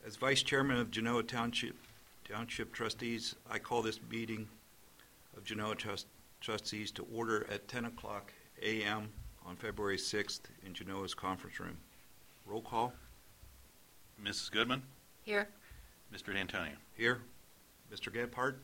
As Vice Chairman of Genoa Township Trustees, I call this meeting of Genoa Trustees to order at 10 o'clock a.m. on February 6th in Genoa's conference room. Roll call. Mrs. Goodman? Here. Mr. D'Antonio? Here. Mr. Gebhardt?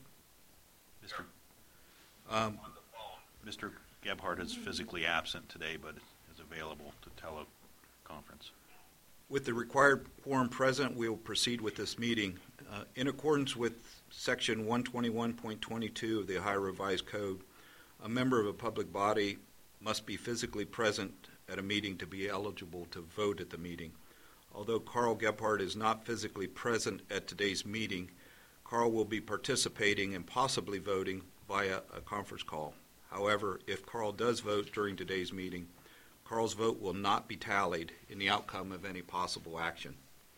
Mr. Gebhardt is physically absent today, but is available to teleconference. With the required quorum present, we will proceed with this meeting. In accordance with Section 121.22 of the Ohio Revised Code, a member of a public body must be physically present at a meeting to be eligible to vote at the meeting. Although Carl Gebhardt is not physically present at today's meeting, Carl will be participating and possibly voting via a conference call. However, if Carl does vote during today's meeting, Carl's vote will not be tallied in the outcome of any possible action.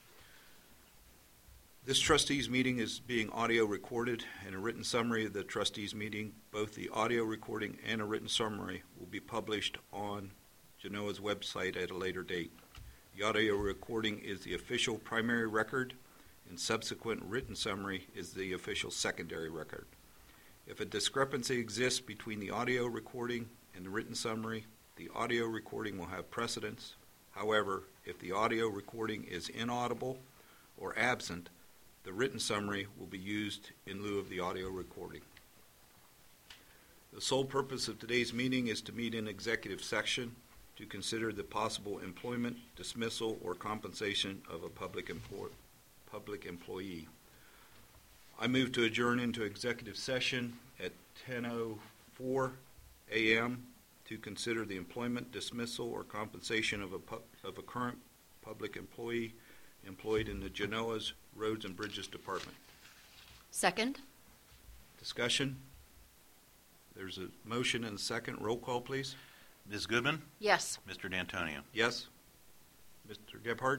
This trustees meeting is being audio recorded, and a written summary of the trustees meeting, both the audio recording and a written summary, will be published on Genoa's website at a later date. The audio recording is the official primary record, and subsequent written summary is the official secondary record. If a discrepancy exists between the audio recording and the written summary, the audio recording will have precedence. However, if the audio recording is inaudible or absent, the written summary will be used in lieu of the audio recording. The sole purpose of today's meeting is to meet in executive session to consider the possible employment, dismissal, or compensation of a public employee. I move to adjourn into executive session at 10:04 a.m. to consider the employment, dismissal, or compensation of a current public employee employed in the Genoa's Roads and Bridges Department. Second. Discussion? There's a motion and a second. Roll call, please. Ms. Goodman? Yes. Mr. D'Antonio? Yes. Mr. Gebhardt?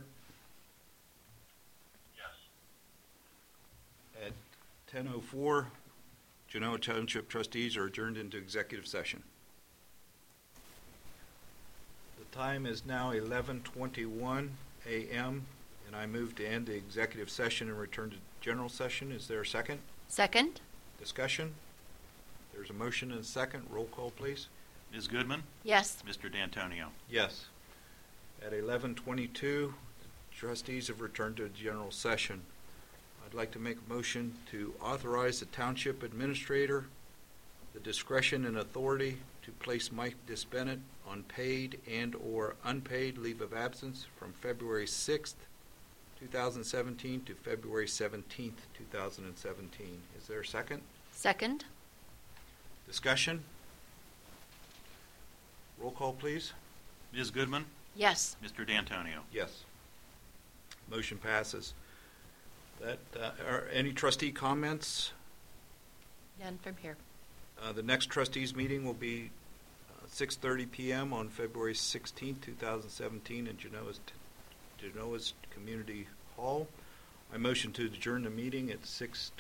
At 10:04, Genoa Township Trustees are adjourned into executive session. The time is now 11:21 a.m., and I move to end the executive session and return to general session. Is there a second? Second. Discussion? There's a motion and a second. Roll call, please. Ms. Goodman? Yes. Mr. D'Antonio? Yes. At 11:22, trustees have returned to general session. I'd like to make a motion to authorize the township administrator the discretion and authority to place Mike Disbennett on paid and or unpaid leave of absence from February 6th, 2017 to February 17th, 2017. Is there a second? Second. Discussion? Roll call, please. Ms. Goodman? Yes. Mr. D'Antonio? Yes. Motion passes. Are any trustee comments? None from here. The next trustees meeting will be 6:30 p.m. on February 16th, 2017 in Genoa's Community Hall. I motion to adjourn the meeting at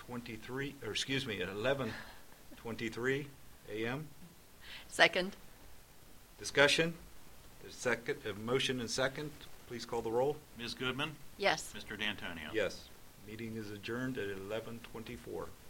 11:23 a.m. Second. Discussion? A motion and second. Please call the roll. Ms. Goodman? Yes. Mr. D'Antonio? Yes. Meeting is adjourned at 11:24.